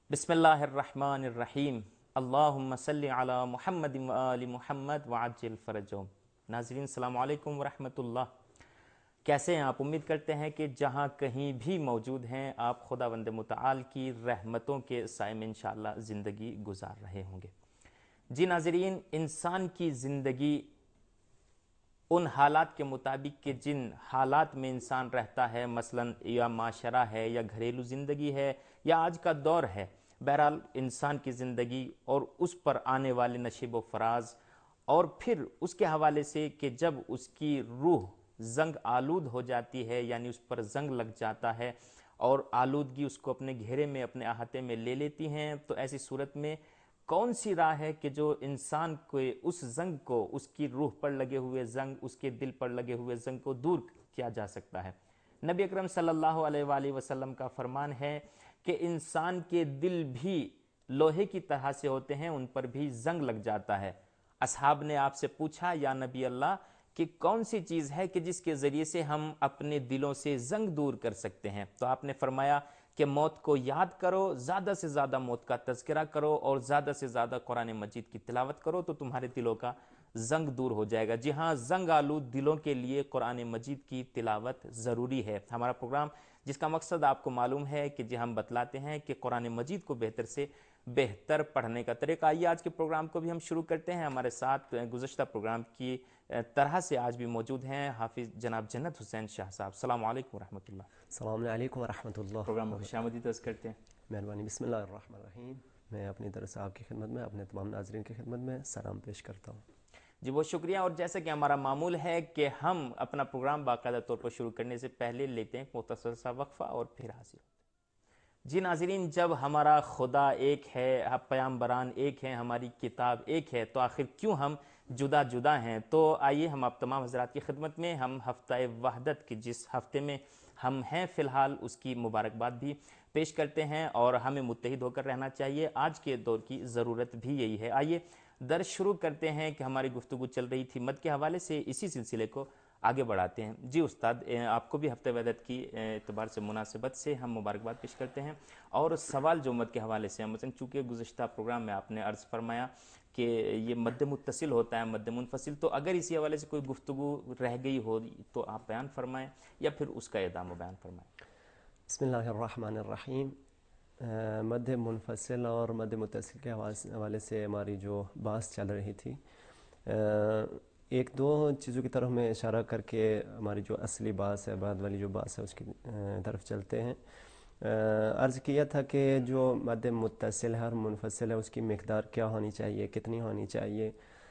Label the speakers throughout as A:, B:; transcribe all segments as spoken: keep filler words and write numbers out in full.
A: بسم اللہ الرحمن الرحیم، اللہم صلی علی محمد و آل محمد وعجل فرجهم۔ ناظرین السلام علیکم ورحمۃ اللہ، کیسے ہیں آپ؟ امید کرتے ہیں کہ جہاں کہیں بھی موجود ہیں آپ خداوند متعال کی رحمتوں کے سائے میں انشاءاللہ زندگی گزار رہے ہوں گے۔ جی ناظرین، انسان کی زندگی ان حالات کے مطابق کہ جن حالات میں انسان رہتا ہے، مثلاً یا معاشرہ ہے یا گھریلو زندگی ہے یا آج کا دور ہے، بہرحال انسان کی زندگی اور اس پر آنے والے نشیب و فراز، اور پھر اس کے حوالے سے کہ جب اس کی روح زنگ آلود ہو جاتی ہے، یعنی اس پر زنگ لگ جاتا ہے اور آلودگی اس کو اپنے گھیرے میں، اپنے احاطے میں لے لیتی ہیں، تو ایسی صورت میں کون سی راہ ہے کہ جو انسان کو اس زنگ کو، اس کی روح پر لگے ہوئے زنگ، اس کے دل پر لگے ہوئے زنگ کو دور کیا جا سکتا ہے؟ نبی اکرم صلی اللہ علیہ وآلہ وسلم کا فرمان ہے کہ انسان کے دل بھی لوہے کی طرح سے ہوتے ہیں، ان پر بھی زنگ لگ جاتا ہے۔ اصحاب نے آپ سے پوچھا یا نبی اللہ کہ کون سی چیز ہے کہ جس کے ذریعے سے ہم اپنے دلوں سے زنگ دور کر سکتے ہیں؟ تو آپ نے فرمایا کہ موت کو یاد کرو، زیادہ سے زیادہ موت کا تذکرہ کرو اور زیادہ سے زیادہ قرآن مجید کی تلاوت کرو تو تمہارے دلوں کا زنگ دور ہو جائے گا۔ جی ہاں، زنگ آلود دلوں کے لیے قرآن مجید کی تلاوت ضروری ہے۔ ہمارا پروگرام جس کا مقصد آپ کو معلوم ہے کہ جی ہم بتلاتے ہیں کہ قرآن مجید کو بہتر سے بہتر پڑھنے کا طریقہ۔ آئیے آج کے پروگرام کو بھی ہم شروع کرتے ہیں۔ ہمارے ساتھ گزشتہ پروگرام کی طرح سے آج بھی موجود ہیں حافظ جناب جنت حسین شاہ صاحب۔ السلام علیکم ورحمۃ اللہ۔
B: السلام علیکم ورحمۃ اللہ
A: پروگرام میں خوش
B: وبرکاتہ۔
A: آمدید عرض کرتے ہیں۔
B: مہربانی۔ بسم اللہ الرحمن الرحیم۔ میں اپنی طرف سے آپ کی خدمت میں، اپنے تمام ناظرین کی خدمت میں سلام پیش کرتا ہوں۔
A: جی بہت شکریہ، اور جیسا کہ ہمارا معمول ہے کہ ہم اپنا پروگرام باقاعدہ طور پر شروع کرنے سے پہلے لیتے ہیں ایک مختصر سا وقفہ اور پھر حاصل ہوتے ہیں۔ جی ناظرین، جب ہمارا خدا ایک ہے، پیامبران ایک ہیں، ہماری کتاب ایک ہے، تو آخر کیوں ہم جدا جدا ہیں؟ تو آئیے ہم آپ تمام حضرات کی خدمت میں ہم ہفتہ وحدت کی جس ہفتے میں ہم ہیں فی الحال اس کی مبارکباد بھی پیش کرتے ہیں، اور ہمیں متحد ہو کر رہنا چاہیے، آج کے دور کی ضرورت بھی یہی ہے۔ آئیے درس شروع کرتے ہیں کہ ہماری گفتگو چل رہی تھی مد کے حوالے سے، اسی سلسلے کو آگے بڑھاتے ہیں۔ جی استاد، آپ کو بھی ہفتہ وحدت کی اعتبار سے مناسبت سے ہم مبارکباد پیش کرتے ہیں، اور سوال جو مد کے حوالے سے مثلا چونکہ گزشتہ پروگرام میں آپ نے عرض فرمایا کہ یہ مد متصل ہوتا ہے، مد منفصل، تو اگر اسی حوالے سے کوئی گفتگو رہ گئی ہو تو آپ بیان فرمائیں یا پھر اس کا اعدام و بیان فرمائیں۔
B: بسم اللہ الرحمن الرحیم۔ مد منفصل اور مد متصل کے حوالے سے ہماری جو بحث چل رہی تھی، ایک دو چیزوں کی طرف میں اشارہ کر کے ہماری جو اصلی بحث ہے، بعد والی جو بحث ہے اس کی طرف چلتے ہیں۔ عرض کیا تھا کہ جو مد متصل ہے اور منفصل ہے اس کی مقدار کیا ہونی چاہیے، کتنی ہونی چاہیے۔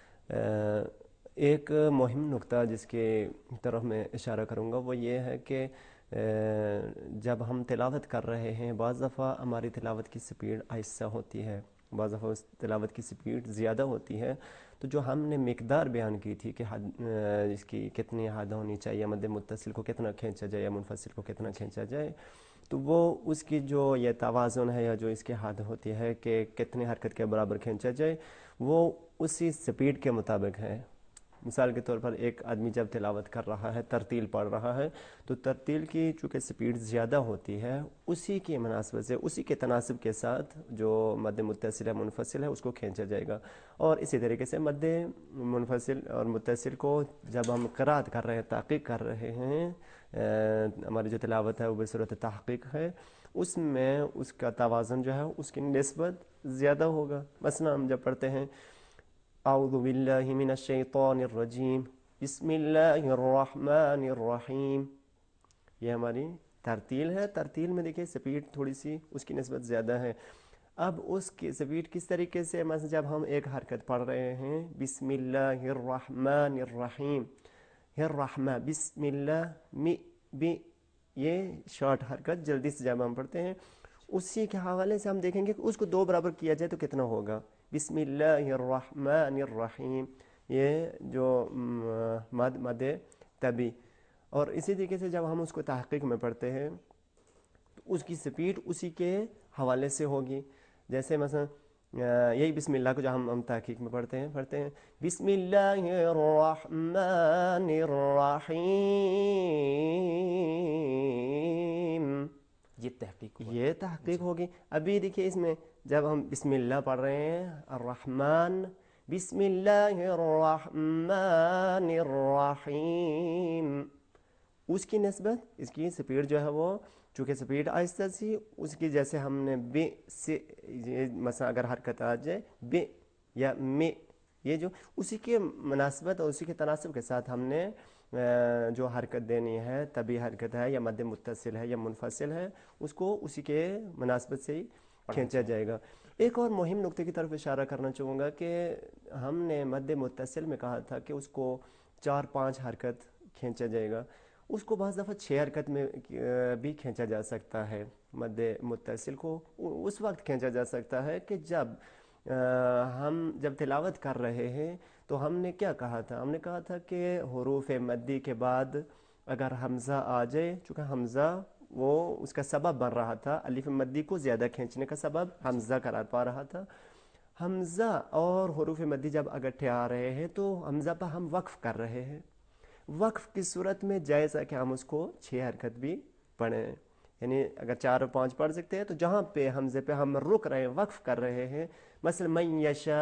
B: ایک مہم نقطہ جس کی طرف میں اشارہ کروں گا وہ یہ ہے کہ جب ہم تلاوت کر رہے ہیں، بعض دفعہ ہماری تلاوت کی سپیڈ آہستہ ہوتی ہے، بعض دفعہ اس تلاوت کی سپیڈ زیادہ ہوتی ہے، تو جو ہم نے مقدار بیان کی تھی کہ حد اس کی کتنی حد ہونی چاہیے، مد متصل کو کتنا کھینچا جائے یا منفصل کو کتنا کھینچا جائے، تو وہ اس کی جو یہ توازن ہے یا جو اس کی حد ہوتی ہے کہ کتنی حرکت کے برابر کھینچا جائے، وہ اسی سپیڈ کے مطابق ہے۔ مثال کے طور پر ایک آدمی جب تلاوت کر رہا ہے، ترتیل پڑھ رہا ہے، تو ترتیل کی چونکہ سپیڈ زیادہ ہوتی ہے، اسی کی مناسبت سے، اسی کے تناسب کے ساتھ جو مد متصل ہے منفصل ہے اس کو کھینچا جائے گا۔ اور اسی طریقے سے مد منفصل اور متصل کو جب ہم قرات کر رہے ہیں، تحقیق کر رہے ہیں، ہماری جو تلاوت ہے وہ بصورت تحقیق ہے، اس میں اس کا توازن جو ہے اس کی نسبت زیادہ ہوگا۔ مثلا ہم جب پڑھتے ہیں اعوذ باللہ من الشیطان الرجیم بسم اللہ الرحمن الرحیم، یہ ہماری ترتیل ہے۔ ترتیل میں دیکھیں سپیڈ تھوڑی سی اس کی نسبت زیادہ ہے۔ اب اس کی سپیڈ کس طریقے سے، مثلا جب ہم ایک حرکت پڑھ رہے ہیں بسم اللہ الرحمن الرحیم، الرحمن بسم اللہ می بی، یہ شارٹ حرکت جلدی سے جب ہم پڑھتے ہیں، اسی کے حوالے سے ہم دیکھیں گے کہ اس کو دو برابر کیا جائے تو کتنا ہوگا۔ بسم اللہ الرحمن الرحیم، یہ جو مد مد طبی۔ اور اسی طریقے سے جب ہم اس کو تحقیق میں پڑھتے ہیں تو اس کی سپیڈ اسی کے حوالے سے ہوگی۔ جیسے مثلا یہی بسم اللہ کو جو ہم ہم تحقیق میں پڑھتے ہیں پڑھتے ہیں بسم اللہ الرحمن الرحیم،
A: یہ तहकीक हुआ।
B: ये तहकीक होगी। अभी देखिए इसमें जब हम बिस्मिल्लाह पढ़ रहे हैं, अर्रहमान, बिस्मिल्लाहिर्रहमानिर्रहीम, उसकी निस्बत इसकी स्पीड जो है वो चूँकि स्पीड आहिस्ता सी, उसकी जैसे हमने बे से ये मसला अगर हरकत आ जाए बे या मे, ये जो उसी के मुनासिबत और उसी के तनासब के साथ हमने जो हरकत देनी है, तभी हरकत है या मद्दे मुत्तसिल है या मुनफसिल है, उसको उसी के मुनासिबत से ही खींचा जाएगा। एक और मुहिम नुक्ते की तरफ इशारा करना चाहूँगा कि हमने मद्दे मुत्तसिल में कहा था कि उसको चार पाँच हरकत खींचा जाएगा, उसको बाज़ दफ़ा छः हरकत में भी खींचा जा सकता है। मद्दे मुत्तसिल को उस वक्त खींचा जा सकता है कि जब आ, हम जब तिलावत कर रहे हैं तो हमने क्या कहा था, हमने कहा था कि हुरूफ मद्दी के बाद अगर हमज़ा आ जाए, चूँकि हमज़ा वो उसका सबब बन रहा था, अलिफ मद्दी को ज़्यादा खींचने का सबब हमज़ा करार पा रहा था। हमज़ा और हुरूफ मद्दी जब इकट्ठे आ रहे हैं तो हमज़ा पर हम वक्फ़ कर रहे हैं। वक्फ़ की सूरत में जायज़ है कि हम उसको छः हरकत भी पढ़ें, यानी अगर चार और पाँच पढ़ सकते हैं तो जहाँ पे हमज़े पे हम रुक रहे हैं, वक्फ़ कर रहे हैं, मसलन मन यशा,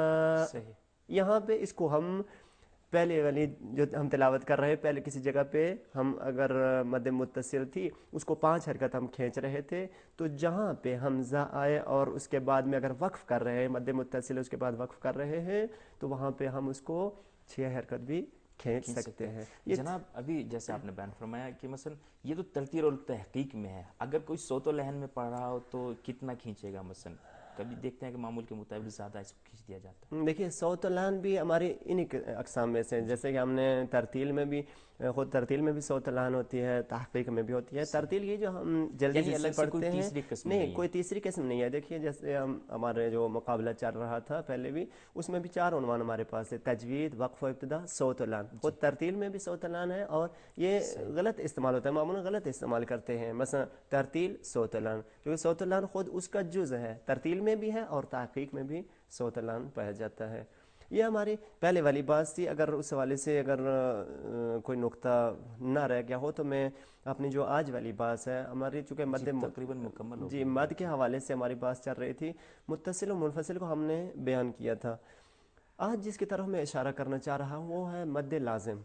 B: यहाँ पे इसको हम पहले वाली जो हम तिलावत कर रहे हैं, पहले किसी जगह पे हम अगर मद मुत्तसिल थी उसको पांच हरकत हम खींच रहे थे, तो जहाँ पे हमज़ा आए और उसके बाद में अगर वक्फ़ कर रहे हैं, मद मुत्तसिल उसके बाद वक्फ़ कर रहे हैं, तो वहाँ पे हम उसको छः हरकत भी खींच सकते हैं।
A: ये जनाब अभी जैसे आपने बयान फरमाया कि मसलन ये तो तरतील और तहकीक में है, अगर कोई सोत व लहन में पढ़ रहा हो तो कितना खींचेगा? मसलन कभी देखते हैं कि मामूल के मुताबिक ज़्यादा इसको खींच दिया जाता है।
B: देखिए सौत लान भी हमारी इन्हीं अक़साम में से, जैसे कि हमने तरतील में भी, ख़ुद तरतील में भी सौत लान होती है, तहक़ीक़ में भी होती है। तरतील ये जो हम जल्दी जल्दी पढ़ते हैं, नहीं, नहीं कोई तीसरी किस्म नहीं है। देखिए जैसे हम हमारे जो मुकाबला चल रहा था पहले भी, उसमें भी चार उन्वान हमारे पास है, तजवीद, वक़्फ़, इब्तिदा, सौत लान। ख़ुद तरतील में भी सौत लान है और ये गलत इस्तेमाल होता है, मामूलन गलत इस्तेमाल करते हैं। मसलन तरतील सौत लान, क्योंकि सौत लान ख़ुद उसका जुज़ है, तरतील में भी है और तहक़ीक़ में भी सौत लान पाया जाता है। ये हमारी पहले वाली बात थी। अगर उस हवाले से अगर आ, कोई नुक्ता ना रह गया हो तो मैं अपनी जो आज वाली बात है हमारी, चूँकि मद
A: तकरीबन मुकम्मल हो
B: जी मद के हवाले से हमारी बात चल रही थी, मुत्तसिल और मुनफसिल को हमने बयान किया था। आज जिसकी तरफ मैं इशारा करना चाह रहा हूँ वो है मद लाजिम।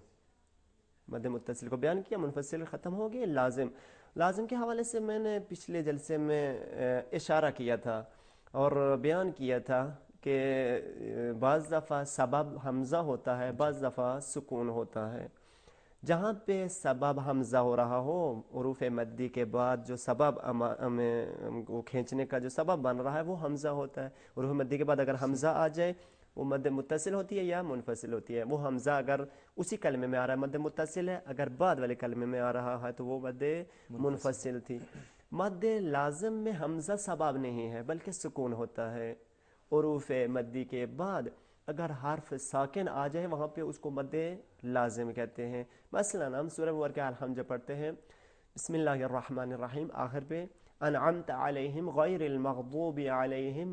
B: मद मुत्तसिल को बयान किया, मुनफसिल ख़त्म हो गया, लाजिम। लाजिम के हवाले से मैंने पिछले जलसे में इशारा किया था और बयान किया था कि बाज़ दफ़ा सबब हमज़ा होता है, बाज़ दफ़ा सुकून होता है। जहाँ पे सबब हमज़ा हो रहा हो, हुरूफ मद्दी के बाद जो सबब हमें वो खींचने का जो सबब बन रहा है वो हमज़ा होता है। हुरूफ मद्दी के बाद अगर हमज़ा आ जाए वो मद मुत्तसिल होती है या मुनफसिल होती है। वो हमज़ा अगर उसी कलमे में आ रहा है मद मुत्तसिल है, अगर बाद वाले कलमे में आ रहा है तो वो मद मुनफसिल थी। मद लाज़िम में हमज़ा सबब नहीं है बल्कि सुकून होता है। हुरूफ मद्दी के बाद अगर हर्फ साकिन आ जाए वहाँ पे उसको मद लाजिम कहते हैं। मसलन हम सूरह मुबारक अल-हम्ज़ पढ़ते हैं, बिस्मिल्लाहिर्रहमानिर्रहीम, आखिर पे अनअमत अलैहिम गैरिल मग़दूबि अलैहिम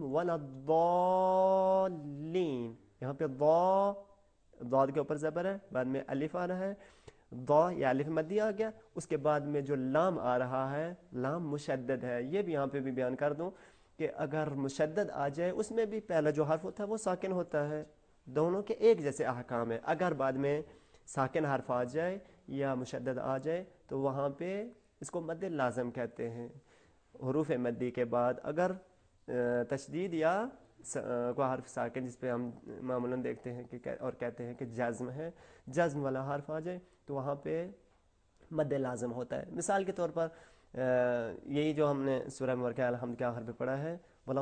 B: वलद्दाल्लीन, यहाँ पे दा, दाद के ऊपर ज़बर है, बाद में अलिफ आ रहा है, दा या अलिफ मद्दी आ गया, उसके बाद में जो लाम आ रहा है लाम मुशद्दद है। ये भी यहाँ पे भी बयान कर दूँ कि अगर मुशद्दद आ जाए उसमें भी पहला जो हर्फ होता है वो साकिन होता है। दोनों के एक जैसे अहकाम है। अगर बाद में साकिन हर्फ आ जाए या मुशद्दद आ जाए तो वहाँ पे इसको मद लाज़िम कहते हैं। हुरूफ मद्दी के बाद अगर तशदीद या कोई हर्फ साकिन, जिस पे हम मामूलन देखते हैं कि और कहते हैं कि जज़्म है, जज़्म वाला हर्फ आ जाए तो वहाँ पे मद लाज़िम होता है। मिसाल के तौर पर यही जो हमने सूरह मुबारक अल-हम्ज़ के आखिर पे पढ़ा है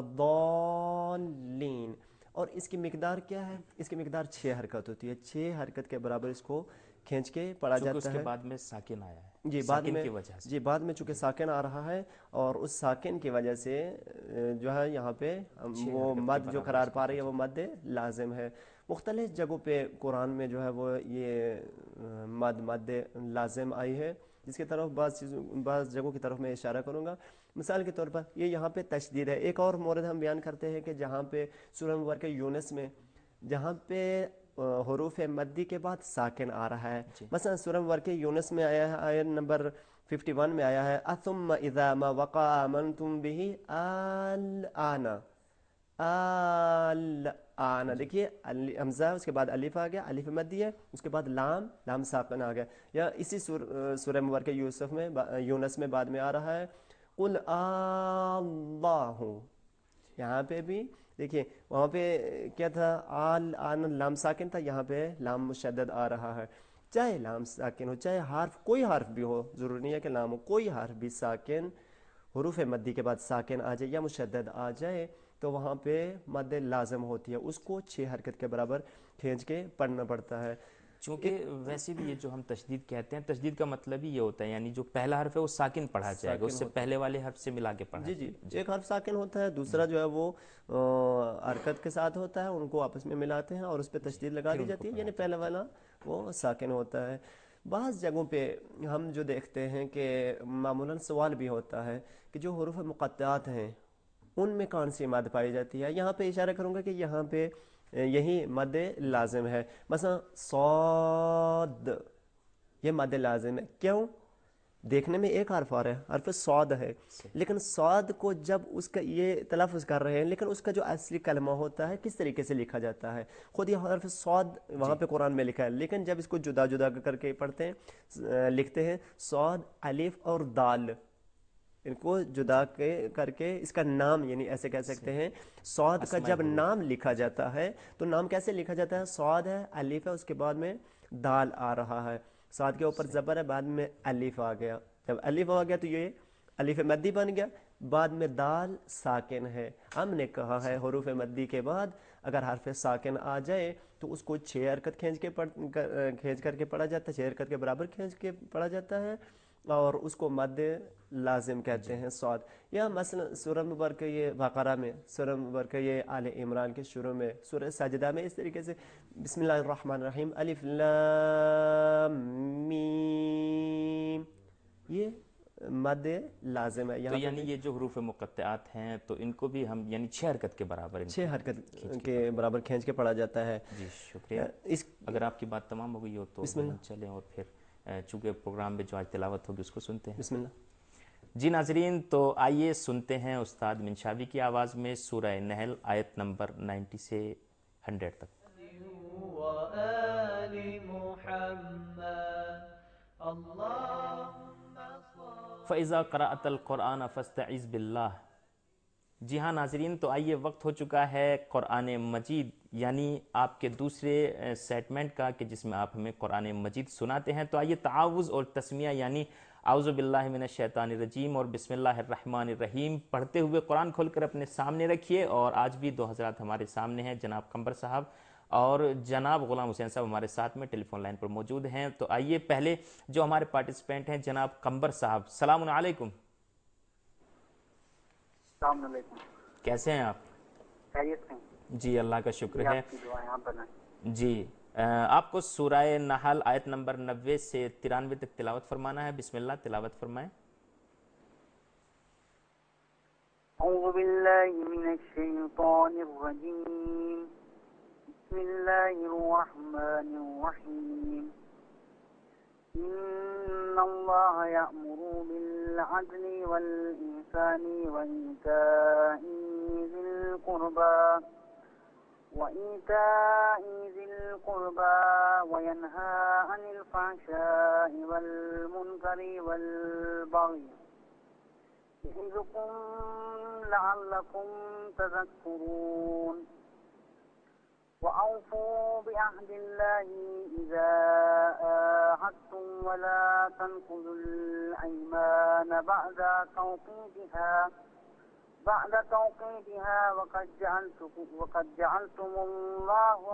B: वलद्दाल्लीन, और इसकी मिकदार क्या है? इसकी मिकदार छः हरकत होती है। छः हरकत के बराबर इसको खींच के पढ़ा जाता
A: उसके
B: है।
A: बाद में साकिन आया है,
B: जी बाद में
A: की वजह से।
B: जी बाद में चूँकि साकिन आ रहा है और उस साकिन की वजह से जो है यहाँ पे वो मद जो करार पा रही है वो मद लाजिम है। मुख्तलिफ जगहों पे कुरान में जो है वो ये मद मद लाजिम आई है, जिसकी तरफ बाज़ चीज़ों बाज़ जगहों की तरफ मैं इशारा करूँगा। मिसाल के तौर पर ये यहाँ पे तशदीद है। एक और मोरद हम बयान करते हैं कि जहाँ पे सूरह मुबारक यूनुस में जहाँ पे हुरूफ मद्दी के बाद साकिन आ रहा है, मसलन सूरह मुबारक यूनुस में आया है आयत नंबर ففٹی ون میں آیا ہے اثم اذا ما وقع آمنتم به الآن الآن. دیکھیے حمزہ اس کے بعد الف آ گیا, الف مدی ہے, اس کے بعد لام, لام ساکن آ گیا. یا اسی سورہ مبارکہ یوسف میں یونس میں بعد میں آ رہا ہے قل اللہ. یہاں پہ بھی دیکھیے وہاں پہ کیا تھا آل آن لام ساکن تھا, یہاں پہ لام مشدد آ رہا ہے. چاہے لام ساکن ہو چاہے حرف کوئی حرف بھی ہو, ضروری نہیں ہے کہ لام ہو, کوئی حرف بھی ساکن حروف مدی کے بعد ساکن آ جائے یا مشدد آ جائے تو وہاں پہ مد لازم ہوتی ہے, اس کو چھ حرکت کے برابر کھینچ کے پڑھنا پڑتا ہے.
A: چونکہ ویسے بھی یہ جو ہم تشدید کہتے ہیں, تشدید کا مطلب ہی یہ ہوتا ہے یعنی جو پہلا حرف ہے وہ ساکن پڑھا جائے گا, اس سے پہلے والے حرف سے ملا کے پڑھا
B: جی
A: جائے
B: جی
A: گا.
B: ایک حرف ساکن ہوتا ہے, دوسرا جو ہے وہ حرکت کے ساتھ ہوتا ہے, ان کو آپس میں ملاتے ہیں اور اس پہ تشدید لگا دی جاتی ہے, یعنی پہلا والا وہ ساکن ہوتا ہے. بعض جگہوں پہ ہم جو دیکھتے ہیں کہ معمولاً سوال بھی ہوتا ہے کہ جو حروف مقطعات ہیں ان میں کون سی مد پائی جاتی ہے. یہاں پہ اشارہ کروں گا کہ یہاں پہ یہی مد لازم ہے. مثلا صاد, یہ مد لازم ہے. کیوں؟ دیکھنے میں ایک حرف آ رہا ہے, حرف صاد ہے, لیکن صاد کو جب اس کا یہ تلفظ کر رہے ہیں لیکن اس کا جو اصلی کلمہ ہوتا ہے کس طریقے سے لکھا جاتا ہے. خود یہ حرف صاد وہاں پہ قرآن میں لکھا ہے, لیکن جب اس کو جدا جدا کر کے پڑھتے ہیں لکھتے ہیں صاد الف اور دال, ان کو جدا کے کر کے اس کا نام یعنی ایسے کہہ سکتے ہیں. صاد کا جب نام لکھا جاتا ہے تو نام کیسے لکھا جاتا ہے؟ صاد ہے, الف ہے, اس کے بعد میں دال آ رہا ہے, صاد کے اوپر زبر ہے, بعد میں الف آ گیا. جب الف آ گیا تو یہ الف مدی بن گیا, بعد میں دال ساکن ہے. ہم نے کہا ہے حروف مدی کے بعد اگر حرف ساکن آ جائے تو اس کو چھ حرکت کھینچ کے پڑھ کھینچ کر کے پڑھا جاتا ہے, چھ حرکت کے برابر کھینچ کے پڑھا جاتا ہے اور اس کو مد لازم کہتے ہیں صاد. یا مثلا سورہ مبارکہ یہ بقرہ میں, سورہ مبارکہ یہ آل عمران کے شروع میں, سورہ سجدہ میں اس طریقے سے بسم اللہ الرحمن الرحیم الف لام میم, یہ مد لازم ہے.
A: تو
B: یہاں پہ
A: یعنی
B: بھی
A: یہ جو حروف مقطعات ہیں تو ان کو بھی ہم یعنی چھ حرکت کے برابر
B: چھ حرکت کے برابر کھینچ کے پڑھا جاتا ہے.
A: جی شکریہ.
B: اس
A: اگر آپ کی بات تمام ہو گئی ہو تو
B: بسم اللہ
A: ہم چلیں اور پھر چونکہ پروگرام میں جو آج تلاوت ہوگی اس کو سنتے ہیں.
B: بسم اللہ.
A: جی ناظرین, تو آئیے سنتے ہیں استاد منشاوی کی آواز میں سورہ نحل آیت نمبر نائنٹی سے ہنڈریڈ تک. فَإِذَا قَرَأْتَ الْقُرْآنَ فَاسْتَعِذْ بِاللَّهِ. جی ہاں ناظرین, تو آئیے وقت ہو چکا ہے قرآن مجید یعنی آپ کے دوسرے سیگمنٹ کا کہ جس میں آپ ہمیں قرآن مجید سناتے ہیں. تو آئیے تعاوذ اور تسمیہ یعنی اعوذ باللہ من الشیطان الرجیم اور بسم اللہ الرحمن الرحیم پڑھتے ہوئے قرآن کھول کر اپنے سامنے رکھیے. اور آج بھی دو حضرات ہمارے سامنے ہیں, جناب قمبر صاحب اور جناب غلام حسین صاحب ہمارے ساتھ میں ٹیلی فون لائن پر موجود ہیں. تو آئیے پہلے جو ہمارے پارٹیسپینٹ ہیں جناب قمبر صاحب, السلام علیکم.
C: السلام علیکم.
A: کیسے ہیں آپ؟
C: خیریت سے؟
A: جی اللہ کا شکر ہے.
C: آپ کی دعا یہاں پر ہے.
A: جی آپ کو سورہ نحل آیت نمبر نوے سے ترانوے تک تلاوت فرمانا ہے. بسم اللہ تلاوت فرمائیں.
C: اعوذ باللہ من الشیطان الرجیم, بسم اللہ الرحمن الرحیم. ان اللہ یأمر بالعدل والإحسان وإیتاء ذی القربى وإيتاء ذي القربى وينهى عن الفحشاء والمنكر والبغي يعظكم لعلكم تذكرون. وأوفوا بعهد الله إذا عاهدتم ولا تنقضوا الأيمان بعد توقيتها بعد توقيتها وقد جعلتكم وقد جعلتم الله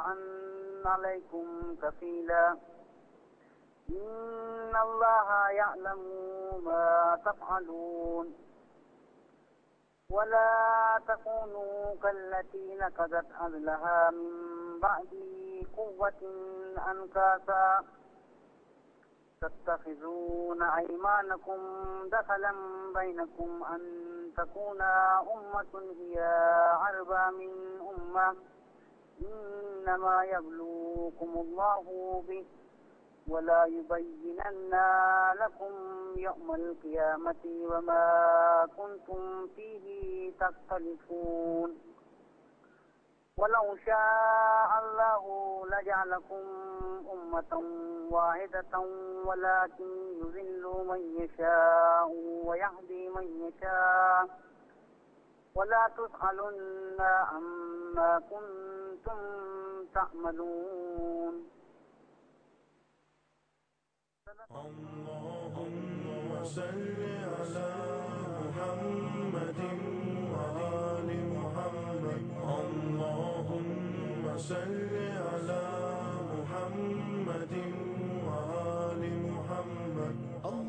C: عليكم كفيلا إن الله يعلم ما تفعلون. ولا تكونوا كالتي نقضت غزلها من بعد قوة أنكاثا تتخذون أيمانكم دخلا بينكم أن تكون أمة هي أربى من أمة إنما يبلوكم الله به ولا يبينن لكم يوم القيامة وما كنتم فيه تختلفون ولو شاء الله لجعلكم أمة واحدة ولكن يذل من يشاء ويهدي من يشاء ولا تسألن عما كنتم تعملون.
D: اللهم صل على محمد وآل محمد. اللهم صل على محمد وآل محمد.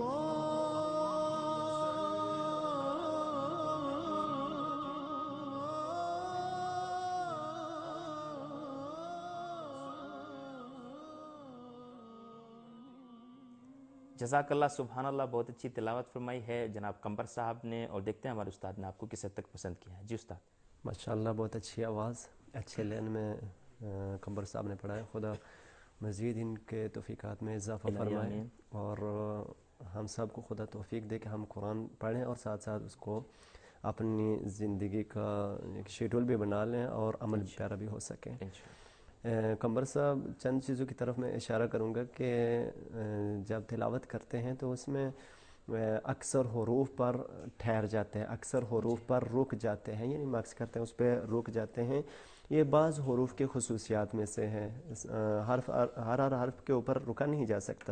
A: जज़ाकल्लाह सुभान अल्लाह, बहुत अच्छी तिलावत फरमाई है जनाब कंबर साहब ने, और देखते हैं हमारे उस्ताद ने आपको किस हद तक पसंद किया है। जी उस्ताद।
B: माशाअल्लाह, बहुत अच्छी आवाज़, अच्छे लेन में कंबर साहब ने पढ़ा है। खुदा मज़ीद इनके तौफ़ीक़ात में इजाफ़ा फरमाए और हम सब को खुदा तौफ़ीक़ दे कि हम कुरान पढ़ें और साथ साथ उसको अपनी ज़िंदगी का एक शेड्यूल भी बना लें और अमल प्यारा भी हो सके। कंबर साहब, चंद चीज़ों की तरफ मैं इशारा करूँगा कि जब तिलावत करते हैं तो उसमें अक्सर हुरूफ पर ठहर जाते हैं, अक्सर हुरूफ पर रुक जाते हैं, यानी मार्क्स करते हैं उस पर रुक जाते हैं। ये बाज़ हुरूफ के खुसूसियात में से है। हर्फ हर हर हर्फ के ऊपर रुका नहीं जा सकता।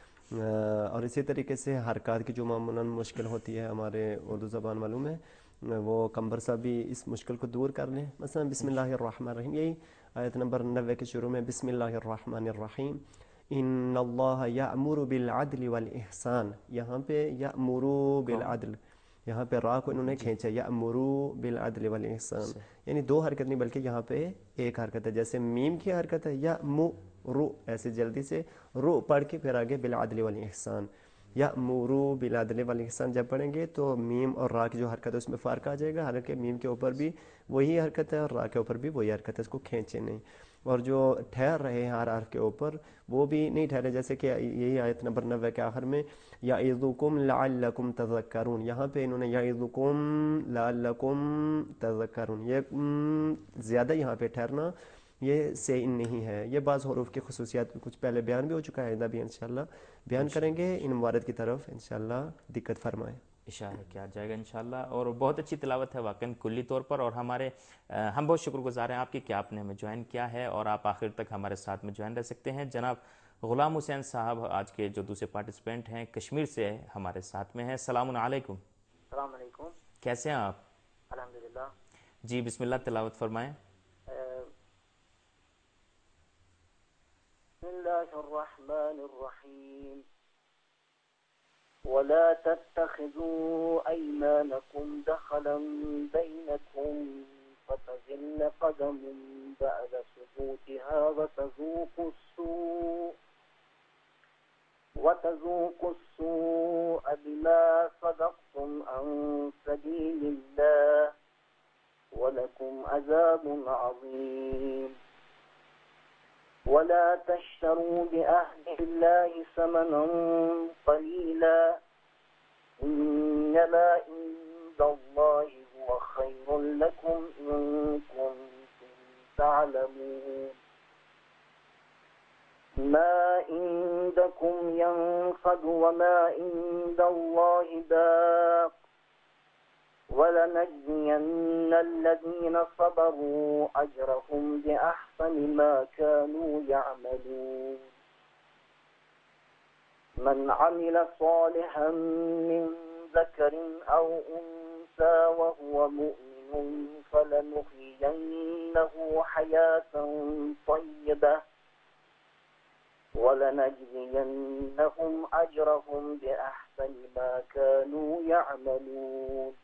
B: और इसी तरीके से हरकत की जो मामूलन मुश्किल होती है हमारे उर्दू ज़बान वालों में, वो कंबर साहब भी इस मुश्किल को दूर कर लें। मसलन बिस्मिल्लाहिर्रहमानिर्रहीम, यही आयत नंबर नब्बे के शुरू में बिस्मिल्लाहिर्रहमानिर्रहीम इन्नल्लाह यअमुरु बिल अदल वल इहसान, यहाँ पे यअमुरु बिल अदल, यहाँ पे रा को इन्होंने खींचा, यअमुरु बिल अदल वल इहसान, यानी दो हरकत नहीं बल्कि यहाँ पे एक हरकत है। जैसे मीम की हरकत है यअमुरु, ऐसे जल्दी से रू पढ़ के फिर आगे बिल अदल वल इहसान, यअमुरु बिल अदल वल इहसान जब पढ़ेंगे तो मीम और रा की जो हरकत है उसमें फ़र्क आ जाएगा। हालांकि मीम के ऊपर भी वही हरकत है और रा के ऊपर भी वही हरकत है, इसको खींचे नहीं। और जो ठहर रहे हैं हर हर्फ के ऊपर वो भी नहीं ठहरे, जैसे कि यही आयत नंबर नब्बे के आखिर में याइज़ुकुम लअल्लकुम तज़क्करून, यहाँ पे इन्होंने याइज़ुकुम लअल्लकुम तज़क्करून, ये ज़्यादा यहाँ पे ठहरना ये से इन नहीं है। ये बाज़ हुरूफ की खुसूसियात कुछ पहले बयान भी हो चुका है, आइंदा भी इंशाअल्लाह बयान करेंगे। इन मुबारक की तरफ इंशाअल्लाह दिक्कत फरमाए,
A: इशारा किया जाएगा इंशाल्लाह। और बहुत अच्छी तिलावत है वाकई कुल्ली तौर पर, और हमारे आ, हम बहुत शुक्रगुजार हैं आपकी कि आपने हमें ज्वाइन किया है और आप आखिर तक हमारे साथ में ज्वाइन रह सकते हैं। जनाब गुलाम हुसैन साहब आज के जो दूसरे पार्टिसिपेंट हैं कश्मीर से हमारे साथ में हैं। अस्सलाम वालेकुम।
C: अस्सलाम वालेकुम।
A: कैसे हैं आप?
C: अल्हम्दुलिल्लाह।
A: जी बिस्मिल्लाह तिलावत फरमाएं।
C: बिस्मिल्लाहिर्रहमानिर्रहीम वला तत्तखिज़ू अयमानकुम दखलन बैनकुम फतज़िल्ल क़दमुन बअद सुबूतिहा वतज़ूक़ुस्सूअ वतज़ूक़ुस्सूअ बिमा सदक़्तुम अन सबीलिल्लाह वलकुम अज़ाबुन अज़ीम ولا تشتروا بعهد الله ثمنا قليلا إنما عند الله هو خير لكم إن كنتم تعلمون ما عندكم ينفد وما عند الله باق ولنجزين الذين صبروا أجرهم بأحسن ما كانوا يعملون من عمل صالحا من ذكر أو أنثى وهو مؤمن فلنحيينه حياة طيبة ولنجزينهم أجرهم بأحسن ما كانوا يعملون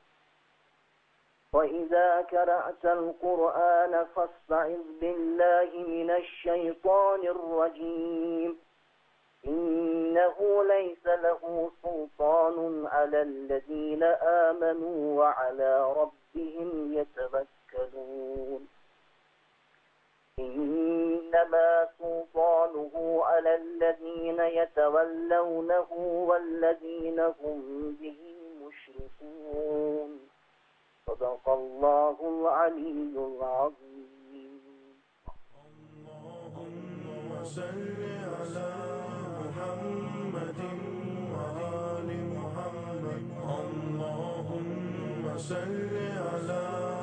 C: وإذا قرأت القرآن فاستعذ بالله من الشيطان الرجيم إنه ليس له سلطان على الذين آمنوا وعلى ربهم يتوكلون إنما سلطانه على الذين يتولونه والذين هم به مشركون صدق الله العلي العظيم.
D: اللهم صل على محمد وآل محمد. اللهم صل على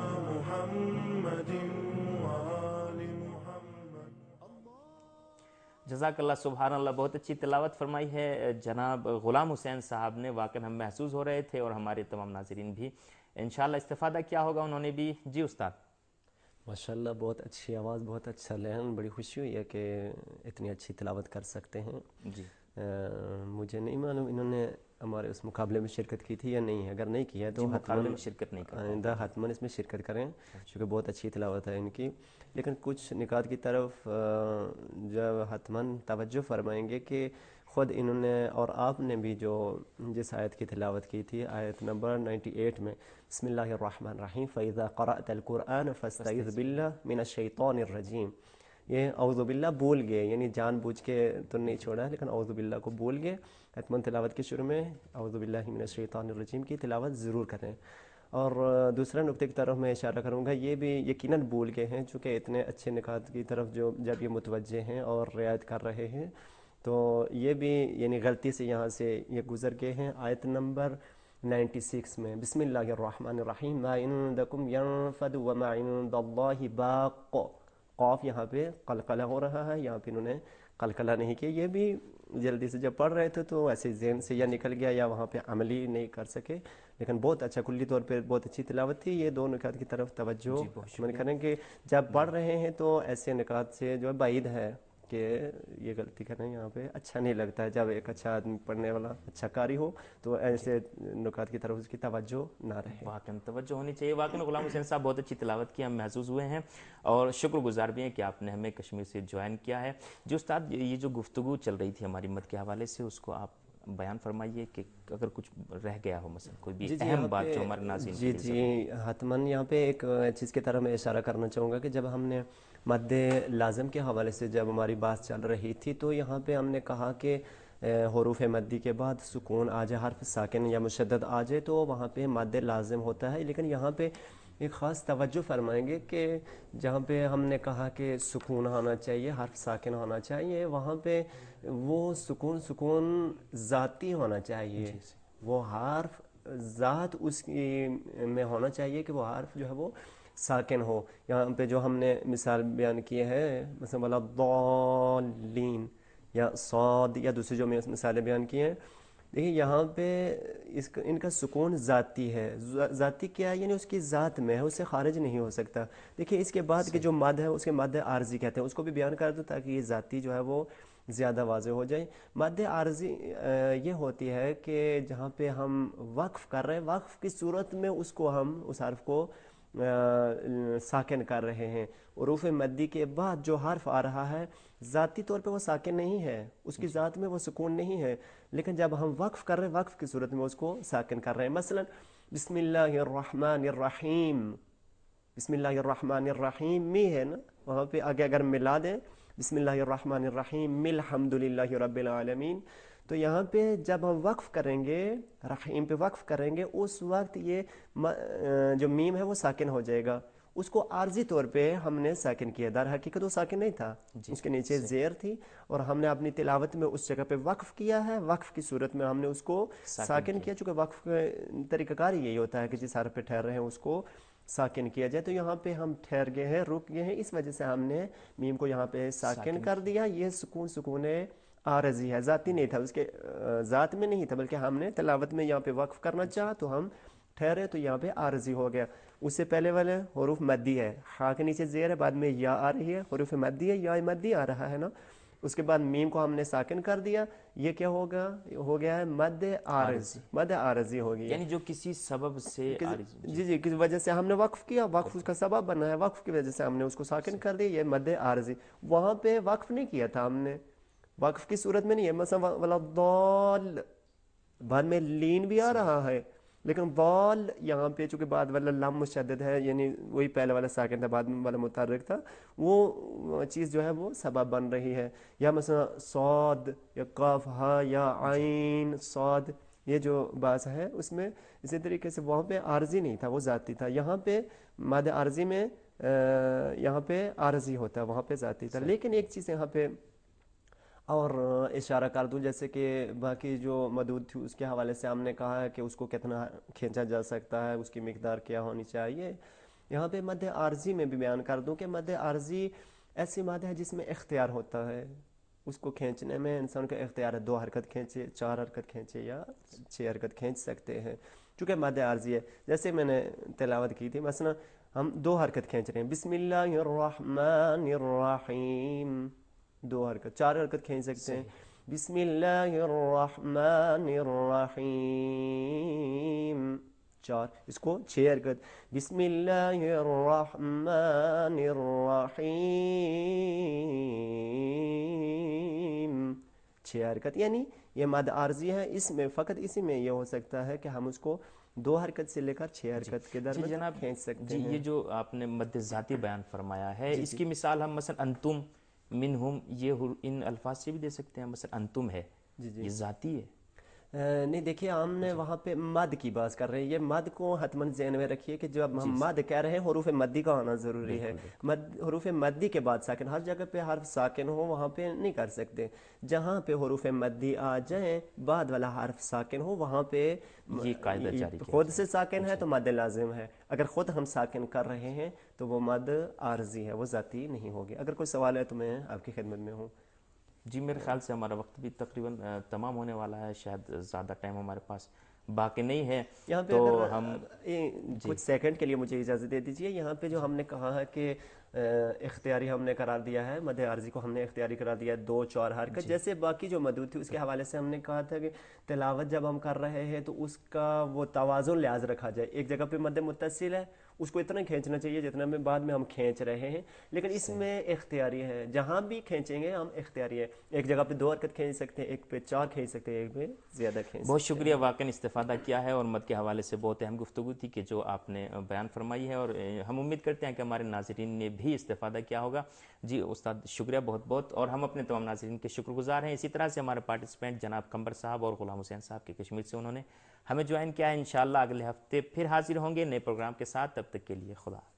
D: محمد وآل محمد.
A: جزاک اللہ سبحان اللہ. بہت اچھی تلاوت فرمائی ہے جناب غلام حسین صاحب نے. واقعا ہم محسوس ہو رہے تھے اور ہمارے تمام ناظرین بھی انشاءاللہ استفادہ کیا ہوگا انہوں نے بھی. جی استاد.
B: ماشاءاللہ بہت اچھی آواز, بہت اچھا لہن, بڑی خوشی ہوئی ہے کہ اتنی اچھی تلاوت کر سکتے ہیں.
A: جی
B: مجھے نہیں معلوم انہوں نے ہمارے اس مقابلے میں شرکت کی تھی یا نہیں ہے. اگر نہیں کی ہے تو
A: مقابلے میں شرکت نہیں کریں,
B: آئندہ حتماً اس میں شرکت کریں چونکہ بہت اچھی تلاوت ہے ان کی. لیکن کچھ نکات کی طرف جب حتماً توجہ فرمائیں گے کہ خود انہوں نے اور آپ نے بھی جو جس آیت کی تلاوت کی تھی, آیت نمبر نائنٹی ایٹ میں, بسم اللہ الرحمن الرحیم فَإِذَا قَرَأْتَ الْقُرْآنَ فَاسْتَعِذْ بِاللَّهِ مِنَ الشَّيْطَانِ الرَّجِيمِ. یہ اعوذ باللہ بول گئے, یعنی جان بوجھ کے تو نہیں چھوڑا ہے لیکن اعوذ باللہ کو بول گئے. حتماً تلاوت کے شروع میں اعوذ باللہ من الشیطان الرجیم کی تلاوت ضرور کریں. اور دوسرا نقطے کی طرف میں اشارہ کروں گا, یہ بھی یقیناً بھول گئے ہیں چونکہ اتنے اچھے نکات کی طرف جو جب یہ متوجہ ہیں اور رعایت کر رہے ہیں تو یہ بھی یعنی غلطی سے یہاں سے یہ گزر گئے ہیں. آیت نمبر نائنٹی سکس میں بسم اللہ الرحمن الرحیم ما عندکم ینفد وما عند اللہ باق. قاف یہاں پہ قلقلہ ہو رہا ہے, یہاں پہ انہوں نے قلقلہ نہیں کیا. یہ بھی جلدی سے جب پڑھ رہے تھے تو ایسے ذہن سے یا نکل گیا یا وہاں پہ عملی نہیں کر سکے. لیکن بہت اچھا کلی طور پہ بہت اچھی تلاوت تھی. یہ دو نکات کی طرف توجہ من کریں کہ جب پڑھ رہے ہیں تو ایسے نکات سے جو ہے بعید ہے کہ یہ غلطی کریں. یہاں پہ اچھا نہیں لگتا ہے جب ایک اچھا آدمی پڑھنے والا اچھا قاری ہو تو ایسے نکات کی طرف اس کی توجہ نہ رہے.
A: واقعا توجہ ہونی چاہیے. واقعا غلام حسین صاحب بہت اچھی تلاوت کی, ہم محسوس ہوئے ہیں اور شکر گزار بھی ہیں کہ آپ نے ہمیں کشمیر سے جوائن کیا ہے. جو استاد یہ جو گفتگو چل رہی تھی ہماری مت کے حوالے سے اس کو آپ بیان فرمائیے کہ اگر کچھ رہ گیا ہو مثلا کوئی بھی اہم بات جو ہمارے ناظرین
B: جی جی حتماً یہاں پہ ایک چیز کی طرف میں اشارہ کرنا چاہوں گا کہ جب ہم نے مد لازم کے حوالے سے جب ہماری بات چل رہی تھی تو یہاں پہ ہم نے کہا کہ حروف مدی کے بعد سکون آ جائے, حرف ساکن یا مشدد آ جائے تو وہاں پہ مد لازم ہوتا ہے. لیکن یہاں پہ ایک خاص توجہ فرمائیں گے کہ جہاں پہ ہم نے کہا کہ سکون ہونا چاہیے, حرف ساکن ہونا چاہیے, وہاں پہ وہ سکون سکون ذاتی ہونا چاہیے. وہ حرف ذات اس کی میں ہونا چاہیے کہ وہ حرف جو ہے وہ ساکن ہو. یہاں پہ جو ہم نے مثال بیان کی ہے مثلا ولا الضالین یا صاد یا دوسری جو میں مثالیں بیان کی ہیں, دیکھیں یہاں پہ اس کا ان کا سکون ذاتی ہے. ذاتی کیا ہے, یعنی اس کی ذات میں ہے, اس سے خارج نہیں ہو سکتا. دیکھیں اس کے بعد کے جو مد ہے اس کے مد عارضی کہتے ہیں, اس کو بھی بیان کر دوں تاکہ یہ ذاتی جو ہے وہ زیادہ واضح ہو جائے. مد عارضی یہ ہوتی ہے کہ جہاں پہ ہم وقف کر رہے ہیں, وقف کی صورت میں اس کو ہم اس حرف کو ساکن کر رہے ہیں. حروف مدی کے بعد جو حرف آ رہا ہے ذاتی طور پہ وہ ساکن نہیں ہے, اس کی ذات میں وہ سکون نہیں ہے, لیکن جب ہم وقف کر رہے ہیں وقف کی صورت میں اس کو ساکن کر رہے ہیں. مثلا بسم اللہ الرحمن الرحیم, بسم اللہ الرحمن الرحیم می ہے نا, وہاں پہ آگے اگر ملا دیں بسم اللہ الرحمن الرحیم مل الحمد للہ رب العالمین, تو یہاں پہ جب ہم وقف کریں گے رحیم پہ وقف کریں گے اس وقت یہ جو میم ہے وہ ساکن ہو جائے گا. اس کو عارضی طور پہ ہم نے ساکن کیا, در حقیقت وہ ساکن نہیں تھا, اس کے نیچے زیر تھی اور ہم نے اپنی تلاوت میں اس جگہ پہ وقف کیا ہے. وقف کی صورت میں ہم نے اس کو ساکن کیا, چونکہ وقف کا طریقہ کار یہی ہوتا ہے کہ جس حرف پہ ٹھہر رہے ہیں اس کو ساکن کیا جائے. تو یہاں پہ ہم ٹھہر گئے ہیں, رک گئے ہیں, اس وجہ سے ہم نے میم کو یہاں پہ ساکن کر دیا. یہ سکون سکون عارضی ہے, ذاتی نہیں تھا, اس کے ذات میں نہیں تھا, بلکہ ہم نے تلاوت میں یہاں پہ وقف کرنا چاہا تو ہم ٹھہرے تو یہاں پہ عارضی ہو گیا. اس سے پہلے والے حروف مدی ہے, خا کے نیچے زیر ہے, بعد میں یا آ رہی ہے, حروف مدی ہے, یا مدی آ رہا ہے نا, اس کے بعد میم کو ہم نے ساکن کر دیا. یہ کیا ہوگا, ہو گیا ہے مد عارضی, مد عارضی ہوگی,
A: یعنی جو کسی سبب سے
B: جی جی کسی وجہ سے ہم نے وقف کیا, وقف اس کا سبب بنا ہے, وقف کی وجہ سے ہم نے اس کو ساکن کر دیا, یہ مد عارضی. وہاں پہ وقف نہیں کیا تھا ہم نے, وقف کی صورت میں نہیں ہے. مثلا ولا الضال بعد میں لین بھی آ رہا ہے, لیکن وال یہاں پہ چونکہ بعد والا لام مشدد ہے، یعنی وہی پہلے والا ساکن تھا، بعد والا متحرک تھا، وہ چیز جو ہے وہ سبب بن رہی ہے. یا مثلا صاد یا قاف ہا یا عین صاد، یہ جو باز ہے اس میں اسی طریقے سے وہاں پہ عارضی نہیں تھا، وہ ذاتی تھا. یہاں پہ ماد عارضی میں یہاں پہ عارضی ہوتا ہے، وہاں پہ ذاتی تھا. لیکن ایک چیز یہاں پہ اور اشارہ کر دوں، جیسے کہ باقی جو مدود تھی اس کے حوالے سے ہم نے کہا ہے کہ اس کو کتنا کھینچا جا سکتا ہے، اس کی مقدار کیا ہونی چاہیے. یہاں پہ مد عارضی میں بھی بیان کر دوں کہ مد عارضی ایسی مد ہے جس میں اختیار ہوتا ہے، اس کو کھینچنے میں انسان کا اختیار ہے، دو حرکت کھینچے، چار حرکت کھینچے یا چھ حرکت کھینچ سکتے ہیں چونکہ مد عارضی ہے. جیسے میں نے تلاوت کی تھی، مثلا ہم دو حرکت کھینچ رہے ہیں، بسم اللہ الرحمن الرحیم، دو حرکت. چار حرکت کھینچ سکتے ہیں، بسم اللہ الرحمن الرحیم، چار. اس کو چھ حرکت، بسم اللہ الرحمن الرحیم، چھ حرکت. یعنی یہ مد عارضی ہے، اس میں فقط اسی میں یہ ہو سکتا ہے کہ ہم اس کو دو حرکت سے لے کر چھ حرکت کے
A: جی
B: درمیان
A: جناب،
B: کھینچ سکتے
A: جی
B: ہیں.
A: یہ جو آپ نے مد ذاتی بیان فرمایا ہے،
B: جی
A: اس
B: جی
A: کی مثال ہم مثلا انتم منہم یہ ان الفاظ سے بھی دے سکتے ہیں. مثلا انتم ہے،
B: جی جی
A: یہ ذاتی ہے.
B: نہیں دیکھیے، ہم نے وہاں پہ مد کی بات کر رہے ہیں. یہ مد کو حتماً ذہن میں رکھیے کہ جب ہم مد کہہ رہے ہیں حروف مدی کا ہونا ضروری ہے. مد حروف مدی کے بعد ساکن، ہر جگہ پہ حرف ساکن ہو وہاں پہ نہیں کر سکتے. جہاں پہ حروف مدی آ جائیں بعد والا حرف ساکن ہو وہاں پہ
A: یہ قاعدہ جاری کیا
B: خود سے ساکن ہے تو مد لازم ہے. اگر خود ہم ساکن کر رہے ہیں تو وہ مد عارضی ہے، وہ ذاتی نہیں ہوگی. اگر کوئی سوال ہے تو میں آپ کی خدمت میں ہوں.
A: جی میرے خیال سے ہمارا وقت بھی تقریباً تمام ہونے والا ہے، شاید زیادہ ٹائم ہمارے پاس باقی نہیں ہے.
B: یہاں پہ
A: تو
B: اگر
A: ہم
B: کچھ سیکنڈ کے لیے مجھے اجازت دے دیجیے. یہاں پہ جو ہم نے کہا ہے کہ اختیاری ہم نے قرار دیا ہے، مد عارضی کو ہم نے اختیاری قرار دیا ہے، دو چار حرکت. جیسے باقی جو مدود تھی اس کے حوالے سے ہم نے کہا تھا کہ تلاوت جب ہم کر رہے ہیں تو اس کا وہ توازن لحاظ رکھا جائے. ایک جگہ پہ مد متصل ہے، اس کو اتنا کھینچنا چاہیے جتنا میں بعد میں ہم کھینچ رہے ہیں، لیکن اس میں اختیاری ہے. جہاں بھی کھینچیں گے ہم اختیاری ہے. ایک جگہ پہ دو حرکت کھینچ سکتے ہیں، ایک پہ چار کھینچ سکتے ہیں، ایک پہ زیادہ کھینچ
A: بہت
B: سکتے ہیں.
A: شکریہ، واقعی استفادہ کیا ہے اور مد کے حوالے سے بہت اہم گفتگو تھی کہ جو آپ نے بیان فرمائی ہے، اور ہم امید کرتے ہیں کہ ہمارے ناظرین نے بھی استفادہ کیا ہوگا. جی استاد شکریہ بہت بہت، اور ہم اپنے تمام ناظرین کے شکر گزار ہیں. اسی طرح سے ہمارے پارٹیسپینٹ جناب قمبر صاحب اور غلام حسین صاحب کے کشمیر سے انہوں نے ہمیں جوائن کیا ہے. انشاءاللہ اگلے ہفتے پھر حاضر ہوں گے نئے پروگرام کے ساتھ. تب تک کے لیے خدا.